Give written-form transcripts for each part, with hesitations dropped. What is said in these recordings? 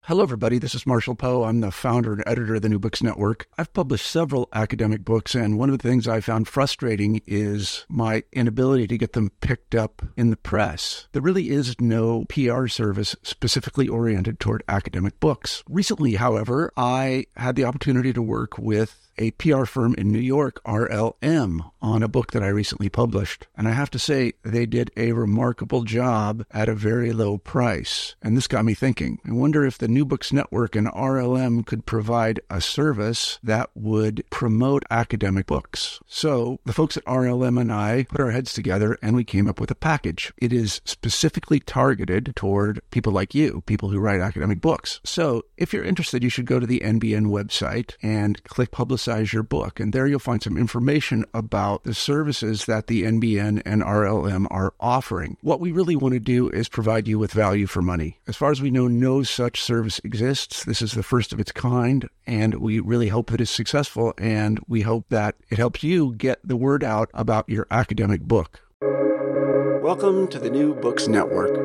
Hello, everybody. This is Marshall Poe. I'm the founder and editor of the New Books Network. I've published several academic books, and one of the things I found frustrating is my inability to get them picked up in the press. There really is no PR service specifically oriented toward academic books. Recently, however, I had the opportunity to work with a PR firm in New York, RLM, on a book that I recently published. And I have to say, they did a remarkable job at a very low price. And this got me thinking. I wonder if the New Books Network and RLM could provide a service that would promote academic books. So the folks at RLM and I put our heads together and we came up with a package. It is specifically targeted toward people like you, people who write academic books. So if you're interested, you should go to the NBN website and click Publicize Your Book. And there you'll find some information about the services that the NBN and RLM are offering. What we really want to do is provide you with value for money. As far as we know, no such service exists. This is the first of its kind, and we really hope that it's successful, and we hope that it helps you get the word out about your academic book. Welcome to the New Books Network.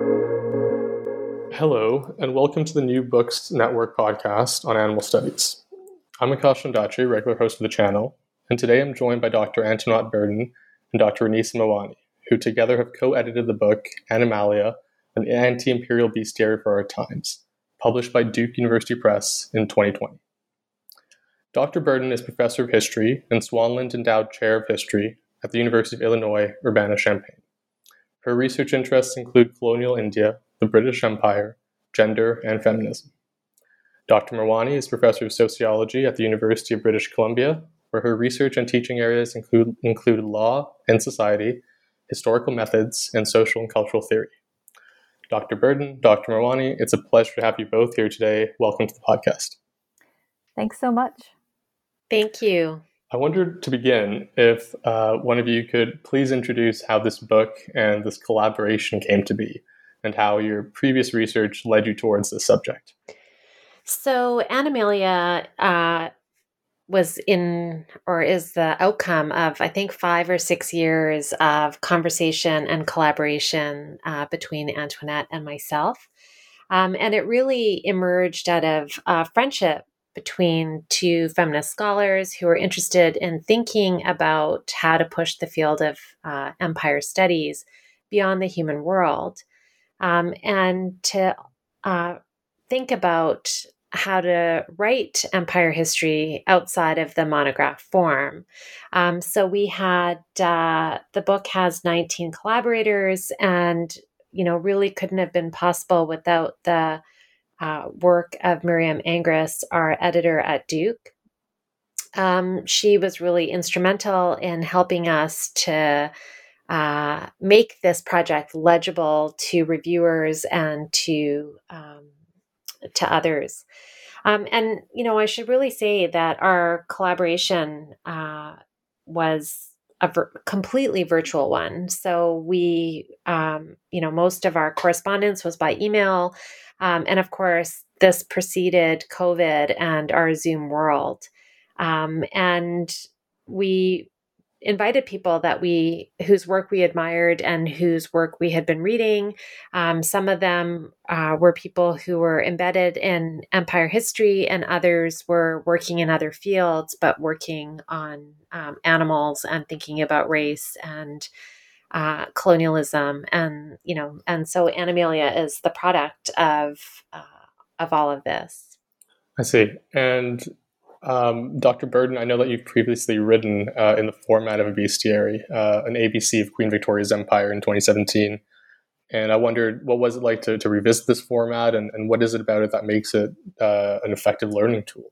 Hello, and welcome to the New Books Network podcast on animal studies. I'm Akash Chandachi, regular host of the channel, and today I'm joined by Dr. Antoinette Burden and Dr. Renisa Mawani, who together have co-edited the book Animalia, an Anti-Imperial Bestiary for Our Times, published by Duke University Press in 2020. Dr. Burden is professor of history and Swanland Endowed Chair of History at the University of Illinois, Urbana-Champaign. Her research interests include colonial India, the British Empire, gender, and feminism. Dr. Mawani is professor of sociology at the University of British Columbia, where her research and teaching areas include law and society, historical methods, and social and cultural theory. Dr. Burden, Dr. Mawani, it's a pleasure to have you both here today. Welcome to the podcast. Thanks so much. Thank you. I wondered to begin if one of you could please introduce how this book and this collaboration came to be and how your previous research led you towards this subject. So Animalia is the outcome of, I think, 5 or 6 years of conversation and collaboration between Antoinette and myself. And it really emerged out of friendship between two feminist scholars who were interested in thinking about how to push the field of empire studies beyond the human world, and to think about how to write empire history outside of the monograph form. So we had, the book has 19 collaborators and, really couldn't have been possible without the work of Miriam Angris, our editor at Duke. She was really instrumental in helping us to make this project legible to reviewers and to others. And, I should really say that our collaboration was a completely virtual one. So we, most of our correspondence was by email. And of course, this preceded COVID and our Zoom world. And we invited people whose work we admired and whose work we had been reading. Some of them were people who were embedded in empire history, and others were working in other fields, but working on animals and thinking about race and colonialism. And, and so Animalia is the product of all of this. I see. And Dr. Burden, I know that you've previously written in the format of a bestiary, an ABC of Queen Victoria's Empire in 2017. And I wondered, what was it like to revisit this format, and what is it about it that makes it an effective learning tool?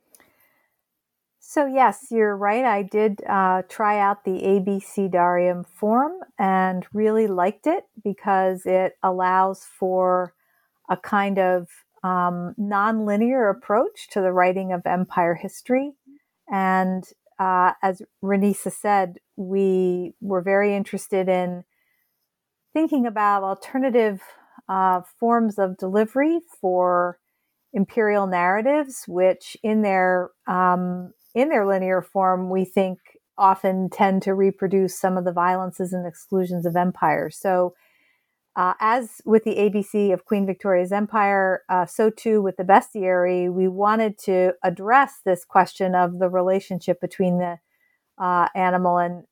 So yes, you're right. I did try out the ABCdarium form and really liked it because it allows for a kind of nonlinear approach to the writing of empire history. And as Renisa said, we were very interested in thinking about alternative forms of delivery for imperial narratives, which in their linear form, we think often tend to reproduce some of the violences and exclusions of empire. So as with the ABC of Queen Victoria's Empire, so too with the bestiary, we wanted to address this question of the relationship between the animal and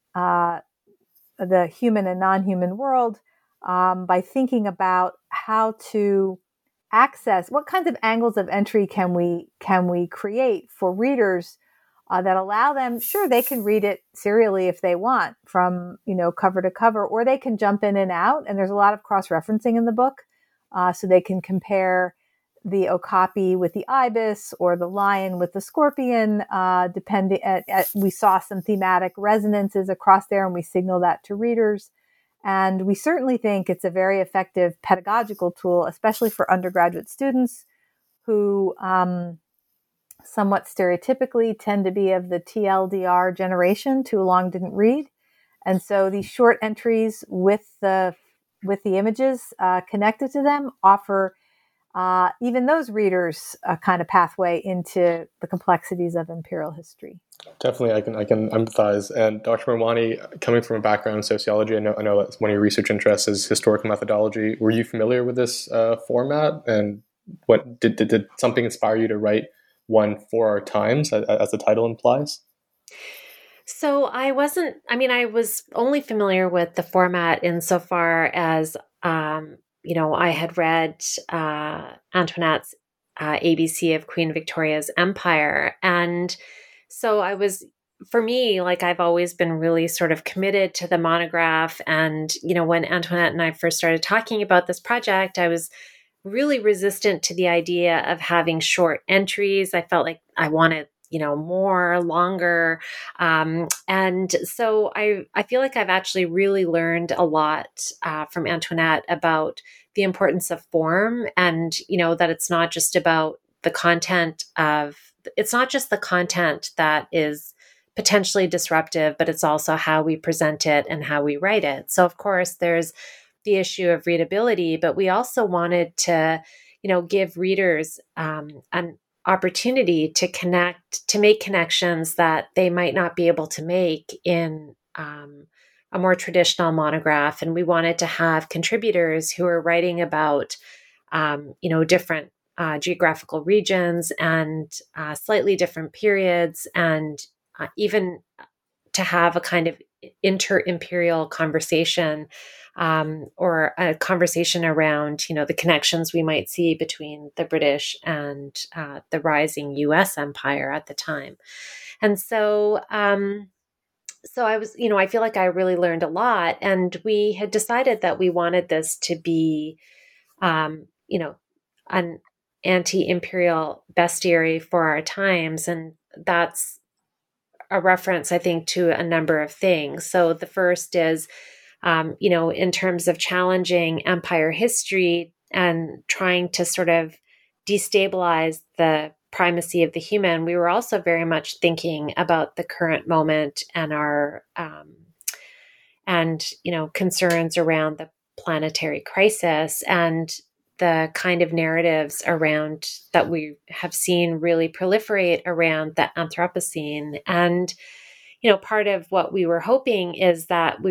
the human and non-human world by thinking about how to access what kinds of angles of entry can we create for readers that allow them. Sure, they can read it serially if they want, from cover to cover, or they can jump in and out. And there's a lot of cross-referencing in the book, so they can compare the okapi with the ibis or the lion with the scorpion. Depending, we saw some thematic resonances across there, and we signal that to readers. And we certainly think it's a very effective pedagogical tool, especially for undergraduate students who somewhat stereotypically tend to be of the TLDR generation, too long didn't read. And so these short entries with the images connected to them offer even those readers a kind of pathway into the complexities of imperial history. Definitely, I can empathize. And Dr. Mawani, coming from a background in sociology, I know that one of your research interests is historical methodology. Were you familiar with this format? And what did something inspire you to write one for our times, as the title implies? So I was only familiar with the format insofar as, I had read Antoinette's ABC of Queen Victoria's Empire. And so for me, like, I've always been really sort of committed to the monograph. And, when Antoinette and I first started talking about this project, I was really resistant to the idea of having short entries. I felt like I wanted, more, longer. And so I feel like I've actually really learned a lot from Antoinette about the importance of form, and, that it's not just about it's not just the content that is potentially disruptive, but it's also how we present it and how we write it. So of course there's the issue of readability, but we also wanted to, give readers an opportunity to make connections that they might not be able to make in a more traditional monograph. And we wanted to have contributors who are writing about, different geographical regions and slightly different periods, and even to have a kind of inter-imperial conversation, or a conversation around, the connections we might see between the British and the rising U.S. empire at the time. And so, I was, I feel like I really learned a lot, and we had decided that we wanted this to be, an anti-imperial bestiary for our times. And that's a reference, I think, to a number of things. So the first is, in terms of challenging empire history and trying to sort of destabilize the primacy of the human, we were also very much thinking about the current moment and our, concerns around the planetary crisis and the kind of narratives around that we have seen really proliferate around the Anthropocene. And, part of what we were hoping is that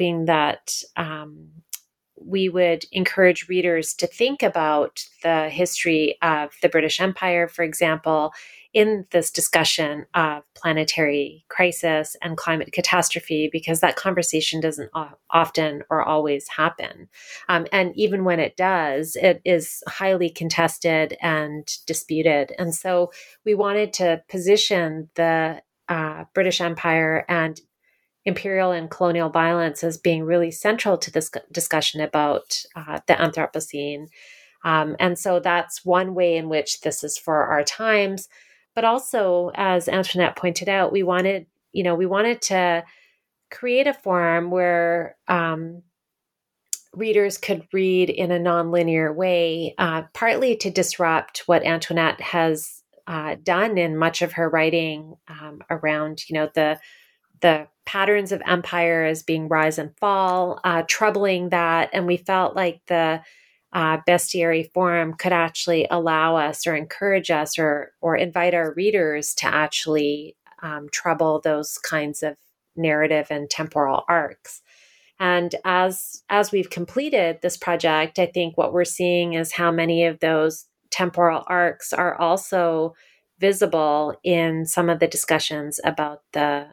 we would encourage readers to think about the history of the British Empire, for example, in this discussion of planetary crisis and climate catastrophe, because that conversation doesn't often or always happen. And even when it does, it is highly contested and disputed. And so we wanted to position the British Empire and imperial and colonial violence as being really central to this discussion about the Anthropocene. And so that's one way in which this is for our times. But also, as Antoinette pointed out, we wanted to create a forum where readers could read in a nonlinear way, partly to disrupt what Antoinette has done in much of her writing around, the patterns of empire as being rise and fall, troubling that. And we felt like the bestiary forum could actually allow us or encourage us or invite our readers to actually trouble those kinds of narrative and temporal arcs. And as we've completed this project, I think what we're seeing is how many of those temporal arcs are also visible in some of the discussions about the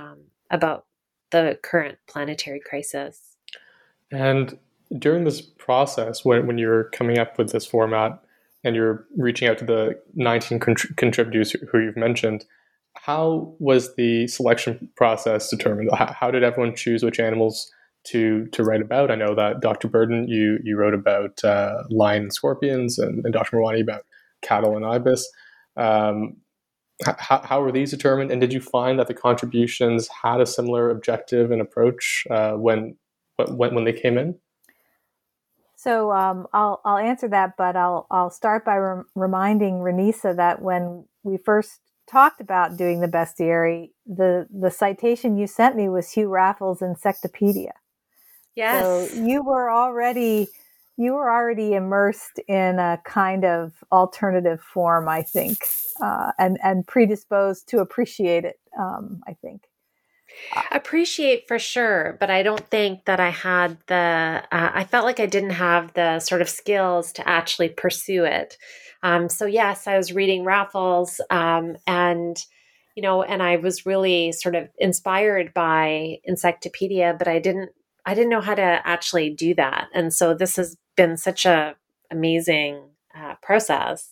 current planetary crisis. And during this process, when you're coming up with this format and you're reaching out to the 19 contributors who you've mentioned, how was the selection process determined? How did everyone choose which animals to write about? I know that Dr. Burden, you wrote about lion and scorpions, and Dr. Mawani about cattle and ibis. How were these determined? And did you find that the contributions had a similar objective and approach when they came in? So I'll answer that, but I'll start by reminding Renisa that when we first talked about doing the bestiary, the citation you sent me was Hugh Raffles' Insectopedia. Yes. So you were already immersed in a kind of alternative form, I think, and predisposed to appreciate it, I think. Appreciate for sure, but I don't think that I had I felt like I didn't have the sort of skills to actually pursue it. So yes, I was reading Raffles, and I was really sort of inspired by Insectopedia, but I didn't know how to actually do that. And so this has been such a amazing process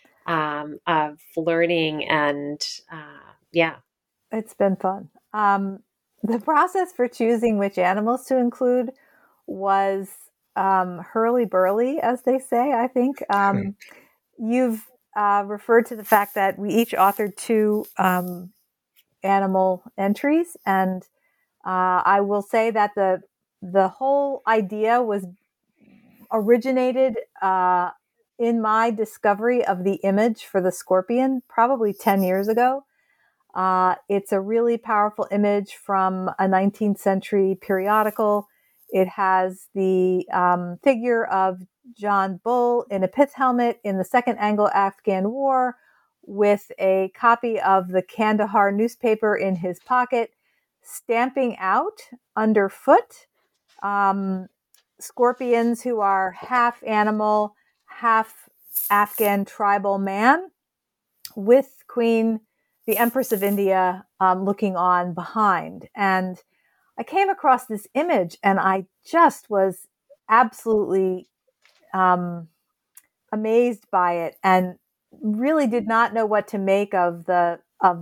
of learning, and it's been fun. The process for choosing which animals to include was hurly-burly, as they say, I think. You've referred to the fact that we each authored 2 animal entries, and I will say that the whole idea was originated in my discovery of the image for the scorpion probably 10 years ago. It's a really powerful image from a 19th century periodical. It has the figure of John Bull in a pith helmet in the Second Anglo-Afghan War, with a copy of the Kandahar newspaper in his pocket, stamping out underfoot scorpions who are half animal, half Afghan tribal man, with the Empress of India looking on behind. And I came across this image and I just was absolutely amazed by it, and really did not know what to make of the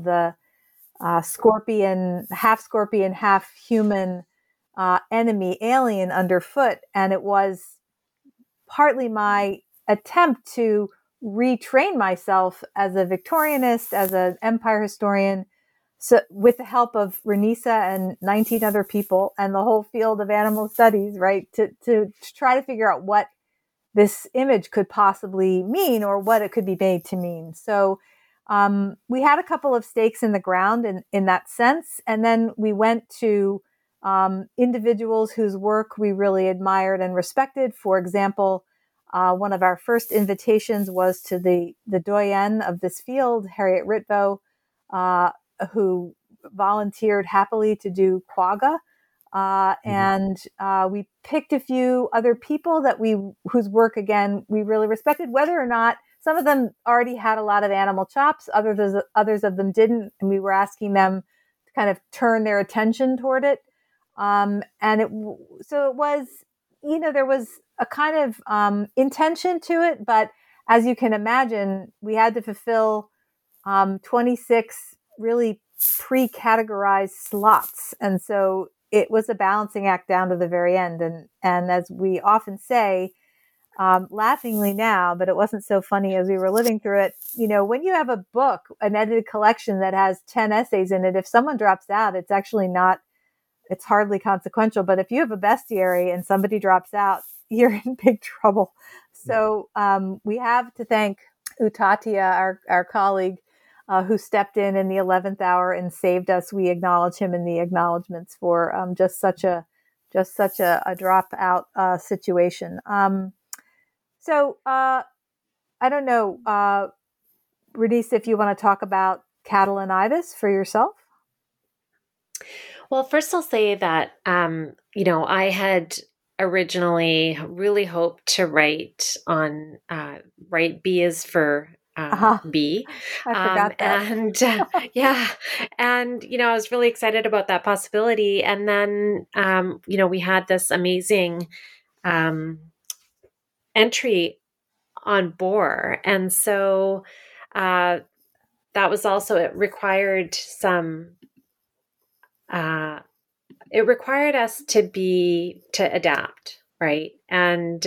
scorpion, half human enemy alien underfoot. And it was partly my attempt to retrain myself as a Victorianist, as an empire historian, so with the help of Renisa and 19 other people and the whole field of animal studies, right, to try to figure out what this image could possibly mean, or what it could be made to mean. So we had a couple of stakes in the ground in that sense. And then we went to individuals whose work we really admired and respected. For example, one of our first invitations was to the doyenne of this field, Harriet Ritvo, who volunteered happily to do quagga. And we picked a few other people whose work, again, we really respected, whether or not some of them already had a lot of animal chops, others of them didn't. And we were asking them to kind of turn their attention toward it. So it was, there was a kind of intention to it, but as you can imagine, we had to fulfill 26 really pre-categorized slots. And so it was a balancing act down to the very end. And as we often say, laughingly now, but it wasn't so funny as we were living through it, when you have a book, an edited collection that has 10 essays in it, if someone drops out, it's hardly consequential. But if you have a bestiary and somebody drops out, you're in big trouble. So we have to thank Utatia, our colleague, who stepped in the 11th hour and saved us. We acknowledge him in the acknowledgments for just such a dropout situation. So I don't know, Renisa, if you want to talk about cattle and ibis for yourself. Well, first I'll say that, I had originally really hoped to write B is for B. I forgot that. And yeah, and, I was really excited about that possibility. And then, we had this amazing entry on Bohr. And so that was also, it required us to adapt, right? And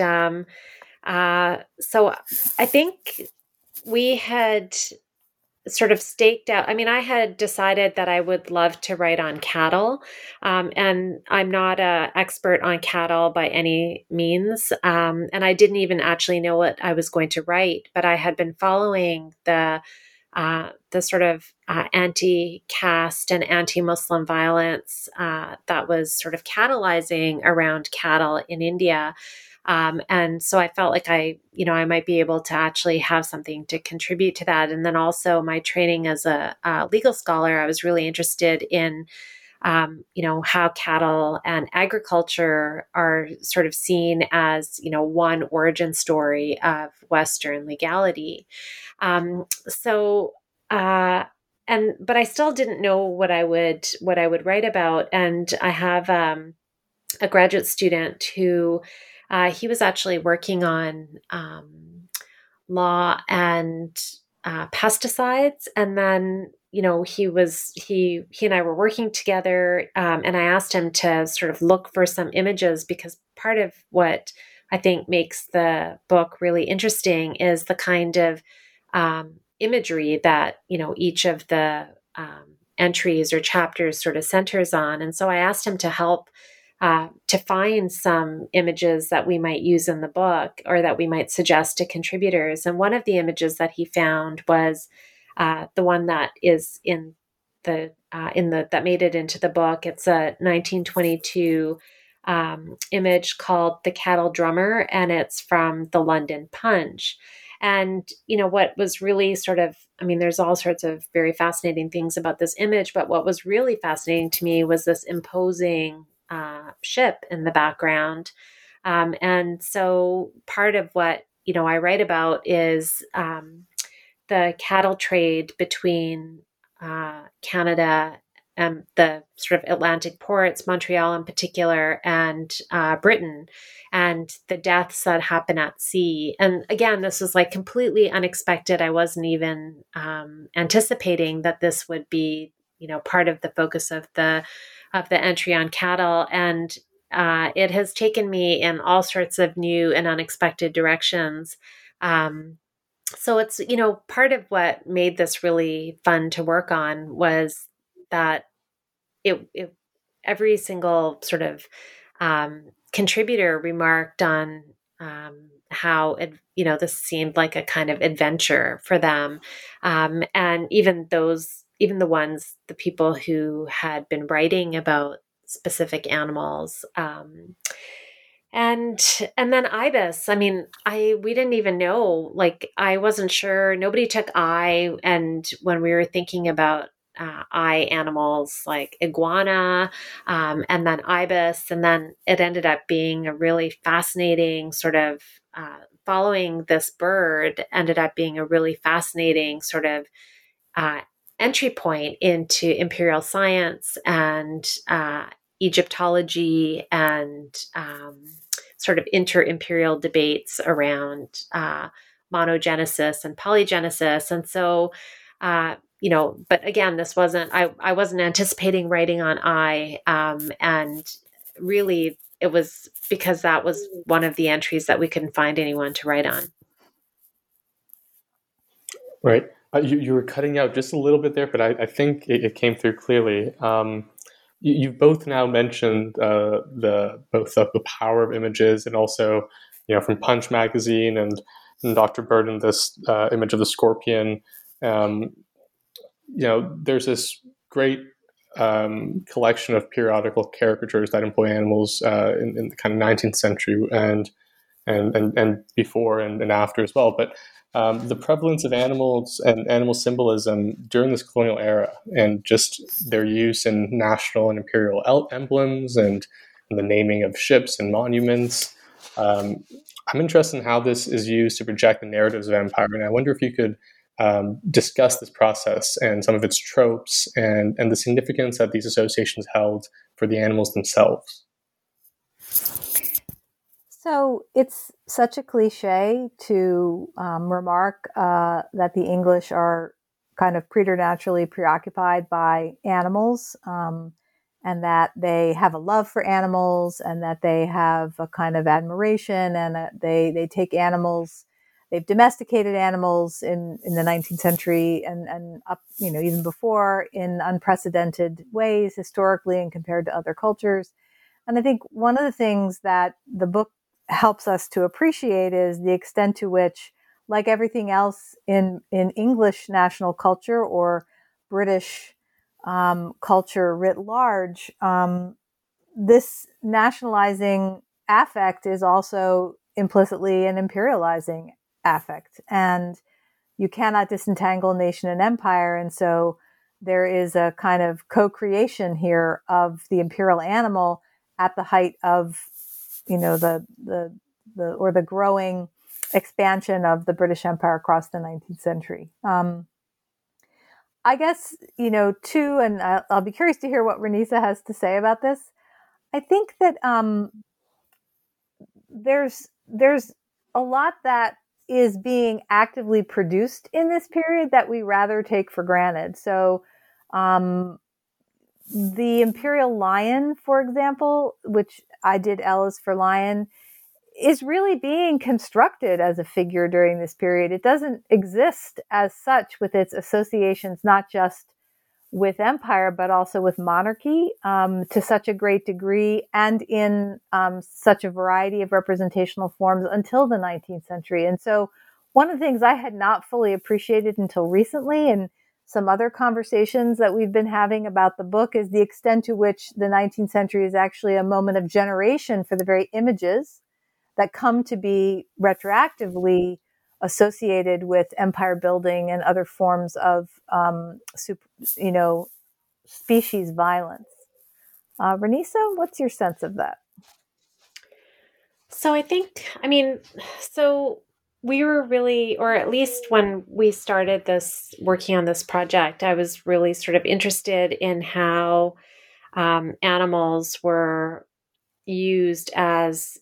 so I think we had sort of staked out. I mean, I had decided that I would love to write on cattle, and I'm not an expert on cattle by any means, and I didn't even actually know what I was going to write, but I had been following the sort of anti-caste and anti-Muslim violence that was sort of catalyzing around cattle in India. And so I felt like I might be able to actually have something to contribute to that. And then also my training as a legal scholar, I was really interested in, how cattle and agriculture are sort of seen as, one origin story of Western legality. But I still didn't know what I would write about. And I have a graduate student who he was actually working on law and pesticides, and then he and I were working together, and I asked him to sort of look for some images, because part of what I think makes the book really interesting is the kind of imagery that each of the entries or chapters sort of centers on. And so I asked him to help to find some images that we might use in the book, or that we might suggest to contributors. And one of the images that he found was the one that is that made it into the book. It's a 1922 image called The Cattle Drummer, and it's from the London Punch. And, what was really there's all sorts of very fascinating things about this image, but what was really fascinating to me was this imposing ship in the background. And so part of what, I write about is the cattle trade between Canada and the sort of Atlantic ports, Montreal in particular, and Britain, and the deaths that happen at sea. And again, this was like completely unexpected. I wasn't even anticipating that this would be, part of the focus of the entry on cattle. And it has taken me in all sorts of new and unexpected directions. So it's, part of what made this really fun to work on was that it every single sort of contributor remarked on how this seemed like a kind of adventure for them, and even the people who had been writing about specific animals. And then ibis. I mean, we didn't even know. Like, I wasn't sure. Nobody took eye, and when we were thinking about eye animals like iguana, and then ibis, and then it ended up being a really fascinating sort of following this bird. Ended up being a really fascinating sort of entry point into imperial science and Egyptology and sort of inter-imperial debates around monogenesis and polygenesis. And so, but again, this wasn't, I wasn't anticipating writing on eye. And really, it was because that was one of the entries that we couldn't find anyone to write on. Right. You were cutting out just a little bit there, but I think it came through clearly. You've both now mentioned both the power of images, and also, from Punch magazine and Dr. Burden, this image of the scorpion. There's this great collection of periodical caricatures that employ animals in the kind of 19th century and before and after as well. But the prevalence of animals and animal symbolism during this colonial era, and just their use in national and imperial emblems and the naming of ships and monuments. I'm interested in how this is used to project the narratives of empire, and I wonder if you could discuss this process and some of its tropes and the significance that these associations held for the animals themselves. So it's such a cliche to remark that the English are kind of preternaturally preoccupied by animals, and that they have a love for animals, and that they have a kind of admiration, and that they take animals. They've domesticated animals in the 19th century and up, even before, in unprecedented ways historically and compared to other cultures. And I think one of the things that the book helps us to appreciate is the extent to which, like everything else in English national culture or British culture writ large, this nationalizing affect is also implicitly an imperializing affect. And you cannot disentangle nation and empire. And so there is a kind of co-creation here of the imperial animal at the height of the growing expansion of the British Empire across the 19th century. I guess, too, and I'll be curious to hear what Renisa has to say about this. I think that there's a lot that is being actively produced in this period that we rather take for granted. So the Imperial Lion, for example, which I did Ella's for Lion, is really being constructed as a figure during this period. It doesn't exist as such with its associations, not just with empire, but also with monarchy to such a great degree, and in such a variety of representational forms until the 19th century. And so one of the things I had not fully appreciated until recently, and some other conversations that we've been having about the book, is the extent to which the 19th century is actually a moment of generation for the very images that come to be retroactively associated with empire building and other forms of, species violence. Renisa, what's your sense of that? So we were really, or at least when we started working on this project, I was really sort of interested in how animals were used as,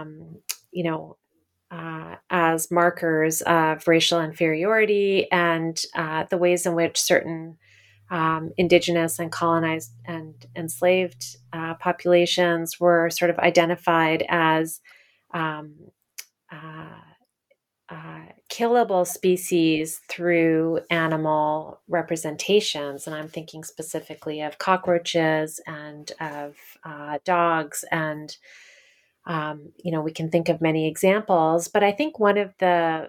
as markers of racial inferiority, and the ways in which certain indigenous and colonized and enslaved populations were sort of identified as killable species through animal representations. And I'm thinking specifically of cockroaches and of dogs, and we can think of many examples. But I think one of the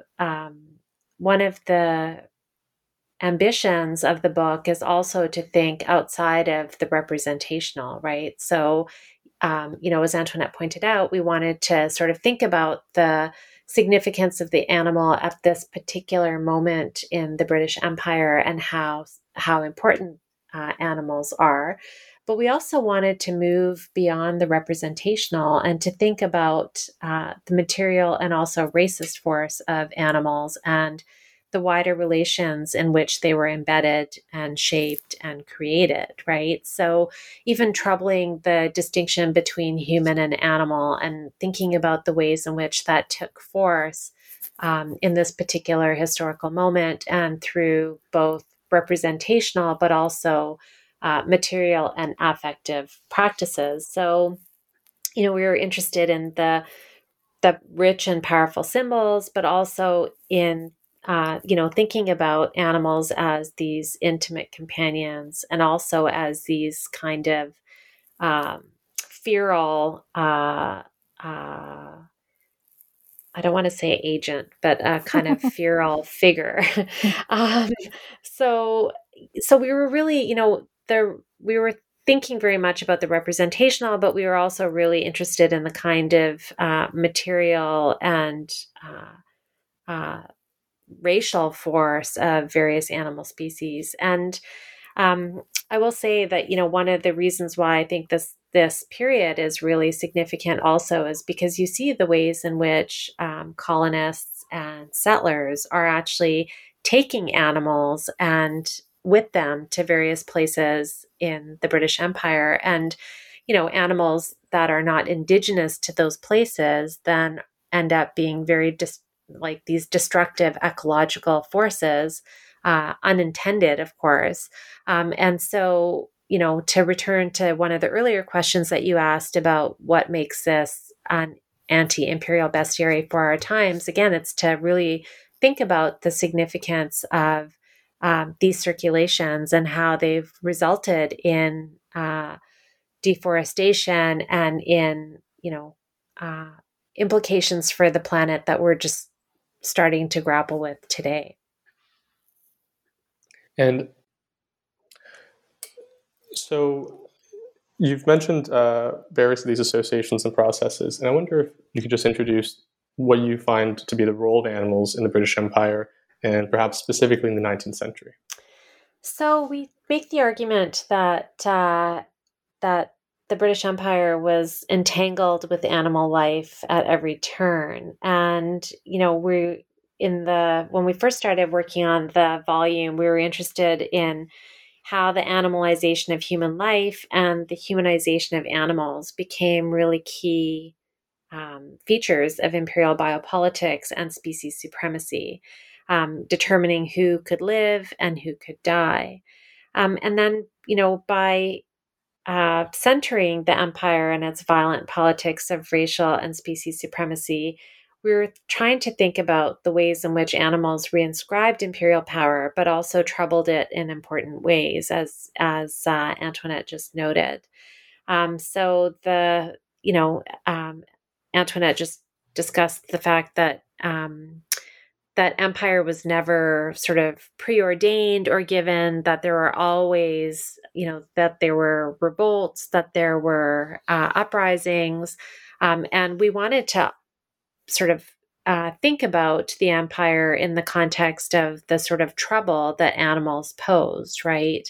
ambitions of the book is also to think outside of the representational, right? So, as Antoinette pointed out, we wanted to sort of think about the significance of the animal at this particular moment in the British Empire and how important animals are. But we also wanted to move beyond the representational and to think about the material and also racist force of animals and the wider relations in which they were embedded and shaped and created, right? So even troubling the distinction between human and animal and thinking about the ways in which that took force in this particular historical moment, and through both representational but also material and affective practices. So, we were interested in the rich and powerful symbols, but also in thinking about animals as these intimate companions, and also as these kind of feral, I don't want to say agent, but a kind of feral figure. So we were really, we were thinking very much about the representational, but we were also really interested in the kind of material and racial force of various animal species. And I will say that, one of the reasons why I think this period is really significant also is because you see the ways in which colonists and settlers are actually taking animals and with them to various places in the British Empire. And, animals that are not indigenous to those places then end up being very like these destructive ecological forces, unintended, of course. And so, to return to one of the earlier questions that you asked about what makes this an anti-imperial bestiary for our times, again, it's to really think about the significance of these circulations and how they've resulted in deforestation and in, implications for the planet that we're just starting to grapple with today. And so you've mentioned various of these associations and processes, and I wonder if you could just introduce what you find to be the role of animals in the British Empire, and perhaps specifically in the 19th century. So we make the argument that that the British Empire was entangled with animal life at every turn, and when we first started working on the volume, we were interested in how the animalization of human life and the humanization of animals became really key features of imperial biopolitics and species supremacy, determining who could live and who could die. And then, by centering the empire and its violent politics of racial and species supremacy, we were trying to think about the ways in which animals reinscribed imperial power, but also troubled it in important ways, as Antoinette just noted. Antoinette just discussed the fact that that empire was never sort of preordained or given, that there were always, that there were revolts, that there were uprisings. And we wanted to sort of think about the empire in the context of the sort of trouble that animals posed, right?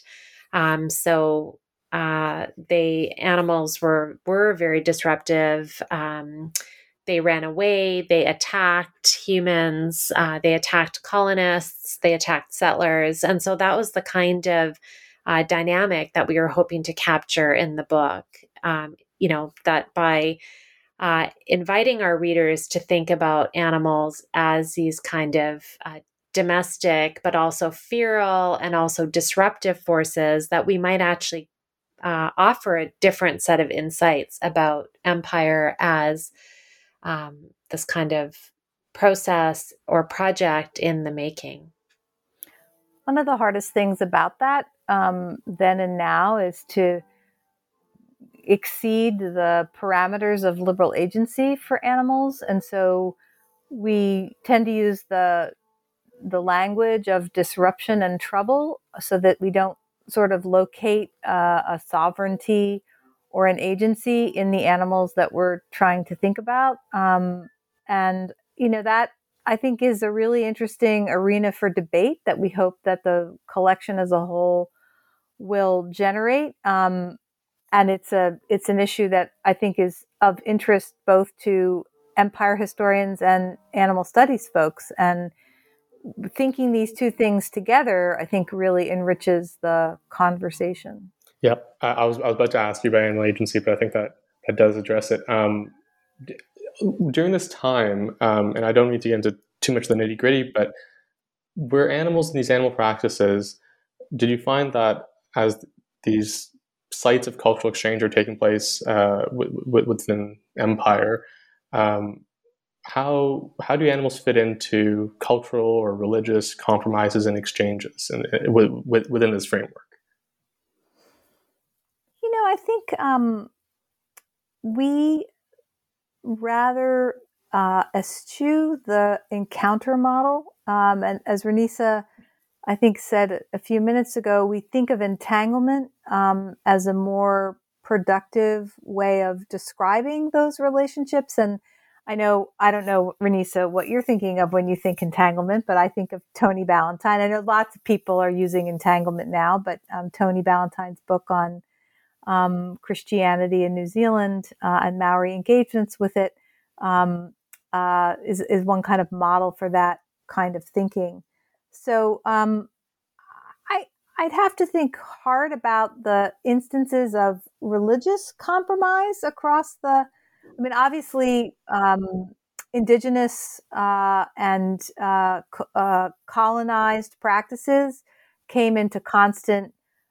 Animals were very disruptive. They ran away, they attacked humans, they attacked colonists, they attacked settlers. And so that was the kind of dynamic that we were hoping to capture in the book, that by inviting our readers to think about animals as these kind of domestic, but also feral and also disruptive forces, that we might actually offer a different set of insights about empire as this kind of process or project in the making. One of the hardest things about that then and now is to exceed the parameters of liberal agency for animals. And so we tend to use the language of disruption and trouble so that we don't sort of locate a sovereignty or an agency in the animals that we're trying to think about. And, that I think is a really interesting arena for debate that we hope that the collection as a whole will generate. And it's an issue that I think is of interest both to empire historians and animal studies folks. And thinking these two things together, I think, really enriches the conversation. Yeah, I was about to ask you about animal agency, but I think that does address it. During this time, and I don't need to get into too much of the nitty gritty, but were animals in these animal practices, did you find that as these sites of cultural exchange are taking place within empire, how do animals fit into cultural or religious compromises and exchanges within this framework? I think we rather eschew the encounter model. And as Renisa, I think, said a few minutes ago, we think of entanglement as a more productive way of describing those relationships. And I don't know, Renisa, what you're thinking of when you think entanglement, but I think of Tony Ballantyne. I know lots of people are using entanglement now, but Tony Ballantyne's book on Christianity in New Zealand and Maori engagements with it is one kind of model for that kind of thinking. So I'd have to think hard about the instances of religious compromise across obviously, indigenous and colonized practices came into constant.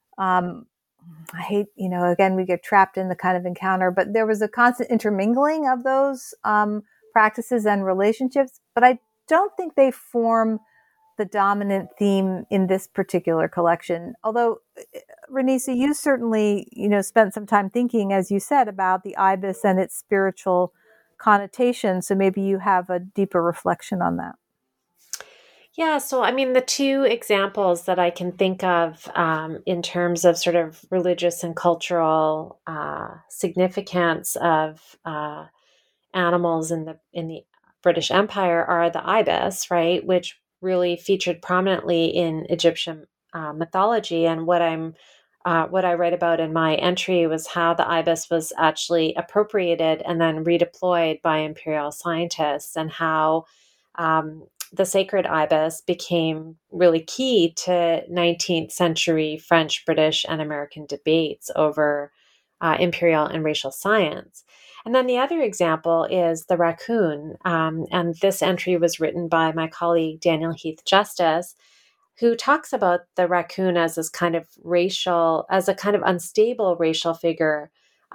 I hate, again, we get trapped in the kind of encounter, but there was a constant intermingling of those practices and relationships. But I don't think they form the dominant theme in this particular collection. Although, Renisa, you certainly, spent some time thinking, as you said, about the ibis and its spiritual connotation. So maybe you have a deeper reflection on that. Yeah, so the two examples that I can think of in terms of sort of religious and cultural significance of animals in the British Empire are the ibis, right, which really featured prominently in Egyptian mythology. And what I write about in my entry was how the ibis was actually appropriated and then redeployed by imperial scientists, and how the sacred ibis became really key to 19th century French, British, and American debates over imperial and racial science. And then the other example is the raccoon. And this entry was written by my colleague, Daniel Heath Justice, who talks about the raccoon as this kind of as a kind of unstable racial figure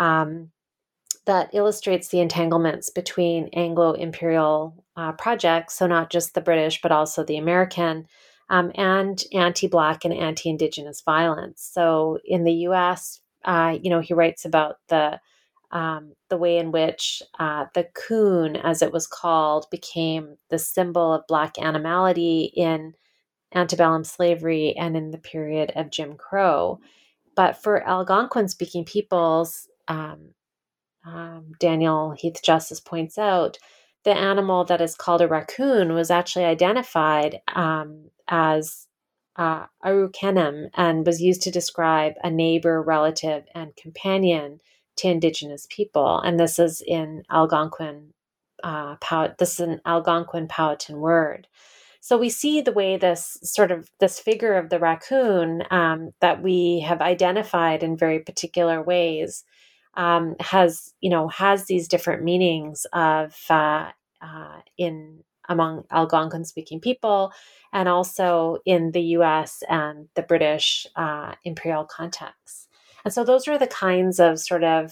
that illustrates the entanglements between Anglo-imperial projects, so not just the British, but also the American, and anti-Black and anti-Indigenous violence. So in the U.S., he writes about the way in which the coon, as it was called, became the symbol of Black animality in antebellum slavery and in the period of Jim Crow. But for Algonquin-speaking peoples, Daniel Heath Justice points out, the animal that is called a raccoon was actually identified as Arukenem and was used to describe a neighbor, relative, and companion to Indigenous people. And this is in Algonquin. This is an Algonquin Powhatan word. So we see the way this figure of the raccoon that we have identified in very particular ways has these different meanings of among Algonquin-speaking people, and also in the U.S. and the British imperial context. And so those are the kinds of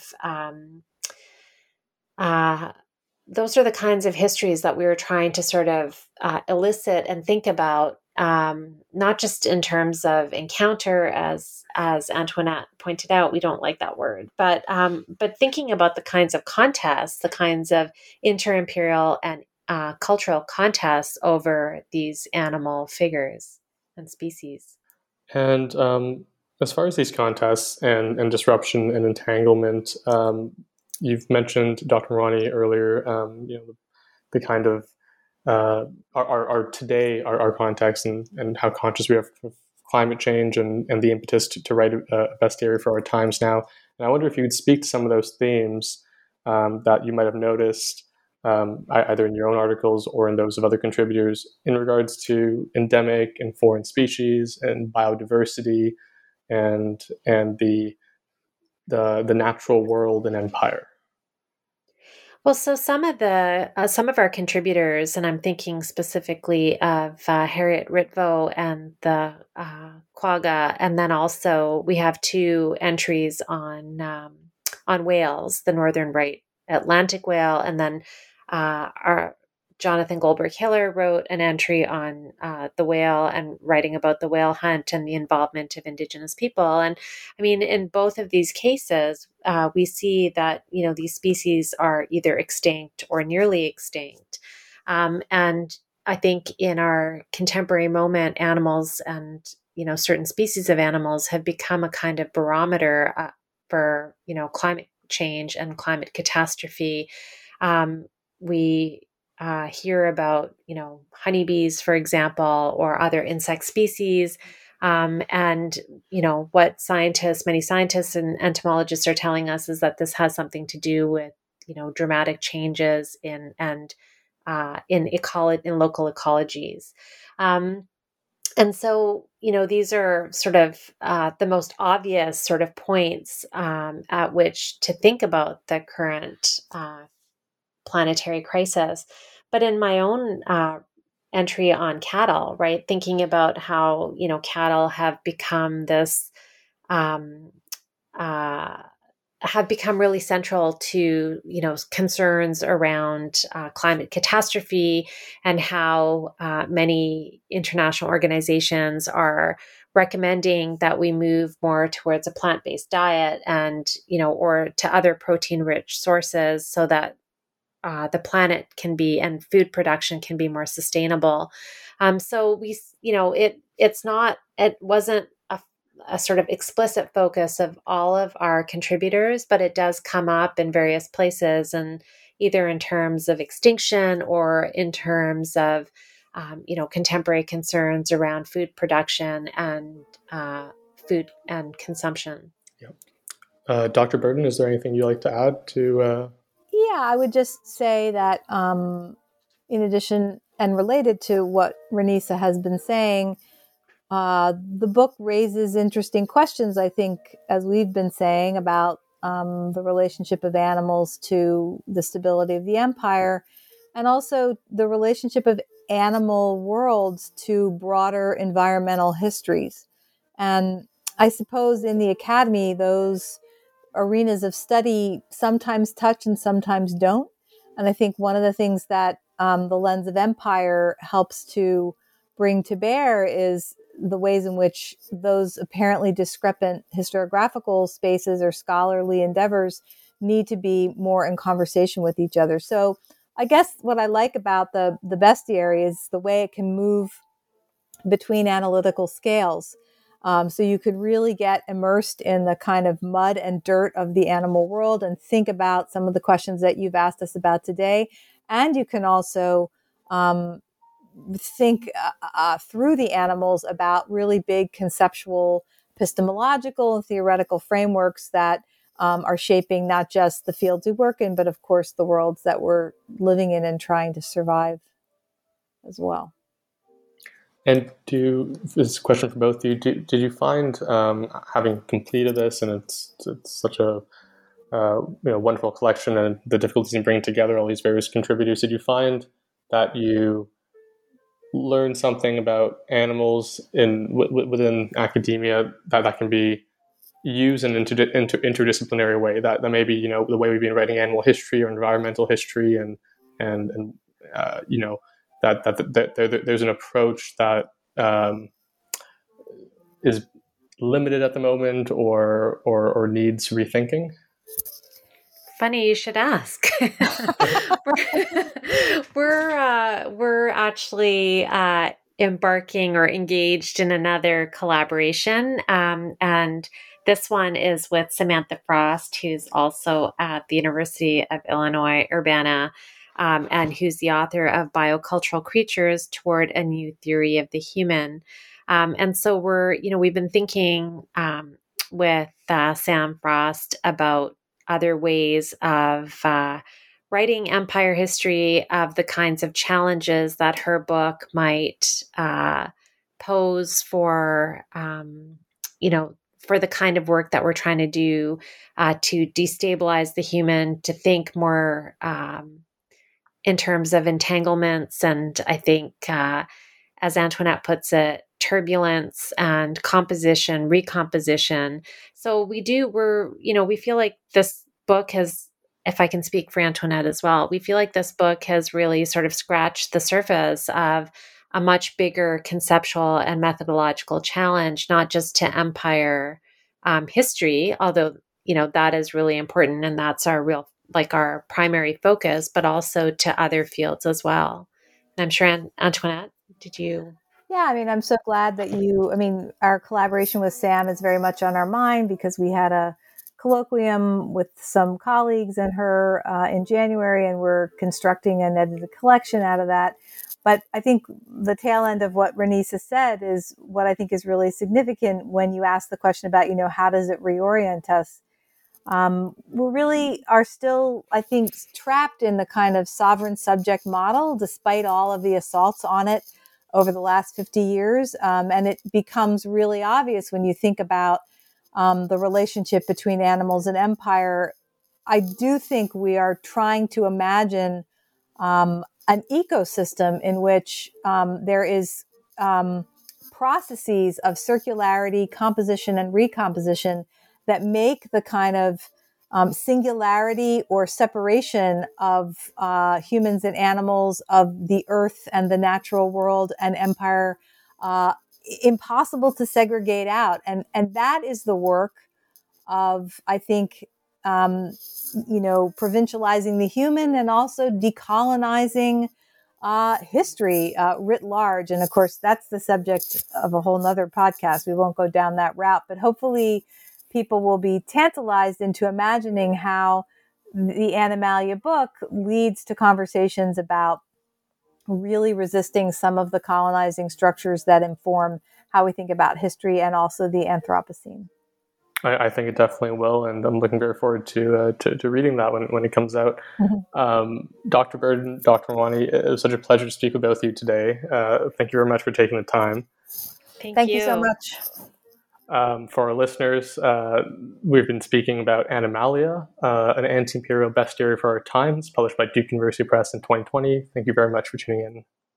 histories that we were trying to sort of elicit and think about, not just in terms of encounter, as Antoinette pointed out, we don't like that word, but thinking about the kinds of contests, the kinds of inter-imperial and cultural contests over these animal figures and species. And as far as these contests and disruption and entanglement, you've mentioned, Dr. Mawani, earlier, the kind of our context and how conscious we are of climate change and the impetus to write a bestiary for our times now. And I wonder if you could speak to some of those themes that you might have noticed either in your own articles or in those of other contributors in regards to endemic and foreign species and biodiversity and the natural world and empire. Well, so some of our contributors, and I'm thinking specifically of Harriet Ritvo and the quagga, and then also we have two entries on whales, the northern right Atlantic whale, and then our Jonathan Goldberg Hiller wrote an entry on the whale and writing about the whale hunt and the involvement of Indigenous people. And I mean, in both of these cases, we see that, these species are either extinct or nearly extinct. And I think in our contemporary moment, animals and, certain species of animals have become a kind of barometer for, climate change and climate catastrophe. we hear about, honeybees, for example, or other insect species. And, what many scientists and entomologists are telling us is that this has something to do with, dramatic changes in local ecologies. And so, these are sort of the most obvious sort of points at which to think about the current planetary crisis. But in my own entry on cattle, right, thinking about how, cattle have become this, have become really central to, concerns around climate catastrophe, and how many international organizations are recommending that we move more towards a plant-based diet and, or to other protein-rich sources so that the planet can be, and food production can be more sustainable. So it wasn't a sort of explicit focus of all of our contributors, but it does come up in various places, and either in terms of extinction or in terms of, contemporary concerns around food production and food and consumption. Yep. Dr. Burden, is there anything you'd like to add to? Yeah, I would just say that in addition and related to what Renisa has been saying, the book raises interesting questions, I think, as we've been saying, about the relationship of animals to the stability of the empire, and also the relationship of animal worlds to broader environmental histories. And I suppose in the academy, those arenas of study sometimes touch and sometimes don't. And I think one of the things that the lens of empire helps to bring to bear is the ways in which those apparently discrepant historiographical spaces or scholarly endeavors need to be more in conversation with each other. So I guess what I like about the bestiary is the way it can move between analytical scales. So you could really get immersed in the kind of mud and dirt of the animal world and think about some of the questions that you've asked us about today. And you can also think through the animals about really big conceptual, epistemological, and theoretical frameworks that are shaping not just the fields we work in, but of course the worlds that we're living in and trying to survive as well. And this is a question for both of you. Did you find, having completed this, and it's such a wonderful collection, and the difficulties in bringing together all these various contributors, did you find that you learned something about animals within academia that can be used in an interdisciplinary way? That maybe the way we've been writing animal history or environmental history, and that there's an approach that is limited at the moment or needs rethinking? Funny you should ask. we're actually embarking or engaged in another collaboration, and this one is with Samantha Frost, who's also at the University of Illinois Urbana, and who's the author of Biocultural Creatures: Toward a New Theory of the Human. And so we've been thinking with Sam Frost about other ways of writing empire history, of the kinds of challenges that her book might pose for, for the kind of work that we're trying to do to destabilize the human, to think more in terms of entanglements, and I think, as Antoinette puts it, turbulence and composition, recomposition. So we feel like this book has, if I can speak for Antoinette as well, we feel like this book has really sort of scratched the surface of a much bigger conceptual and methodological challenge, not just to empire history, although, that is really important and that's our primary focus, but also to other fields as well. And I'm sure Antoinette, did you? Yeah, I'm so glad that our collaboration with Sam is very much on our mind, because we had a colloquium with some colleagues and her in January, and we're constructing an edited collection out of that. But I think the tail end of what Renise has said is what I think is really significant when you ask the question about, how does it reorient us? We really are still, I think, trapped in the kind of sovereign subject model, despite all of the assaults on it over the last 50 years. And it becomes really obvious when you think about the relationship between animals and empire. I do think we are trying to imagine an ecosystem in which there is processes of circularity, composition, and recomposition that make the kind of singularity or separation of humans and animals, of the earth and the natural world and empire, impossible to segregate out. And that is the work of, I think, provincializing the human and also decolonizing history writ large. And of course, that's the subject of a whole nother podcast. We won't go down that route, but hopefully people will be tantalized into imagining how the Animalia book leads to conversations about really resisting some of the colonizing structures that inform how we think about history and also the Anthropocene. I think it definitely will, and I'm looking very forward to reading that when it comes out. Mm-hmm. Dr. Burden, Dr. Mawani, it was such a pleasure to speak with both of you today. Thank you very much for taking the time. Thank you so much. For our listeners, we've been speaking about Animalia, an anti-imperial bestiary for our times, published by Duke University Press in 2020. Thank you very much for tuning in.